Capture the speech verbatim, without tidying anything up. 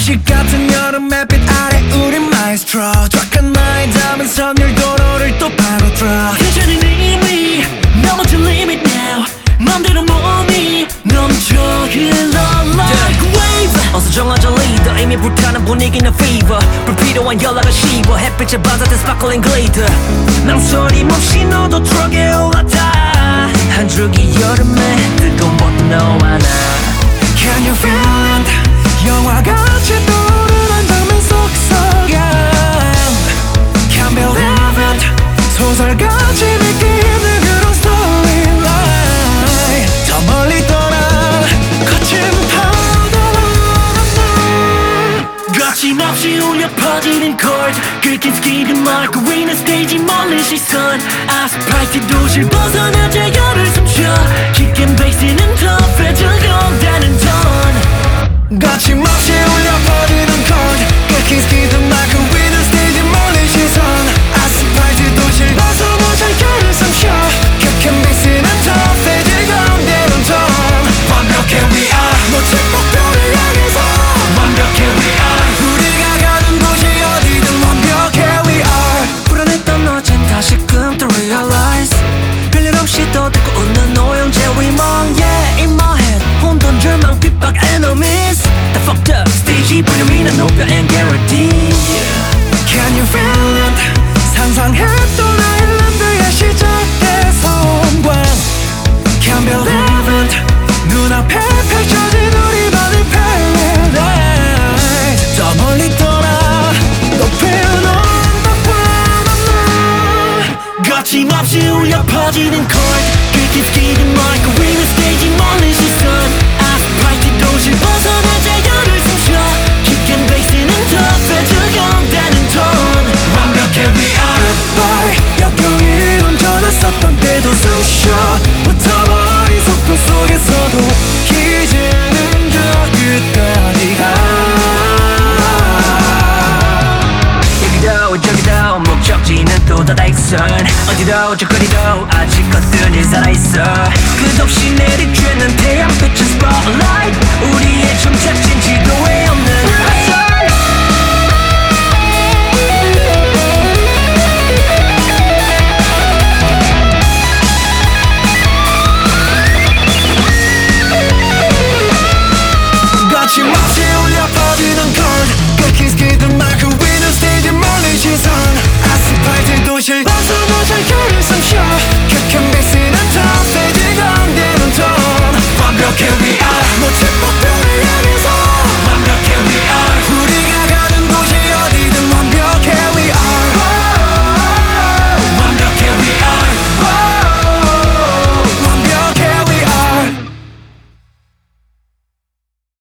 간식 같은 여름 햇빛 아래 우린 마에스트로 쫙한 나의 담은 선율 도로를 또 파고들어 텐션은 이미 넘어진 limit now 맘대로 몸이 넘쳐 흘러 like wave 어서 정하자 리더 이미 불타는 분위기는 fever 불필요한 연락은 씹어 햇빛에 반사된 sparkling glitter 망설임 없이 너도 트럭에 올라타 한 줄기 여름에 뜨거운 봄 너와 나 Can you feel it? 영화같이 떠오르는 장면 속서야 Can't believe it 소설같이 믿기 힘든 그런 storyline 더 멀리 떠나 거친 파도로 거침없이 울려 퍼지는 chord 긁힌 스키드 마크 위는 스테이지 멀리 시선 아스팔트 도시를 벗어나자 열을 숨쉬어 Kick and bass는 터프해 즐거운다는 톤 거침없이 울려 퍼지는 chord 긁힌 스키드 마크 위는 스테이지 멀리 시선 아스팔트 도시를 벗어나자 열을 숨쉬어 Kick and bass는 터프해 즐거운다는 톤 완벽해 we are 멋진 목표를 향해서 완벽해 we are 우리가 가는 곳이 어디든 완벽해 we are 불안했던 어젠 다시금 또 realize 별일 없이 또 듣고 웃는 오영재 위멍 yeah in my head 혼돈 절망 핍박 enemies 다 fucked up 스테이지 볼륨이나 높여 and guarantee Can you feel it 상상했던 아일랜드의 시작의 성광 Can't believe it 눈앞에 펼쳐진 우리만의 paradise 저 멀리 떠나 높이 언덕과 만나 거침없이 울려 퍼지는 chord 긁힌 스키드 마이크 위는 스테이지 멀리 시선 아스팔트 도시를 벗어나자 열을 숨쉬어 Kick and bass는 터프해 즐거운다는 톤 완벽해 we are Goodbye 역경이 넘쳐났었던 때도 숨쉬어 붙어버린 속도 속에서도 이제는 저 끝까지 가 여기도 저기도 목적지는 또 닫아있어 어디도 저거리도 아직 것들이 살아있어 끝없이 내릴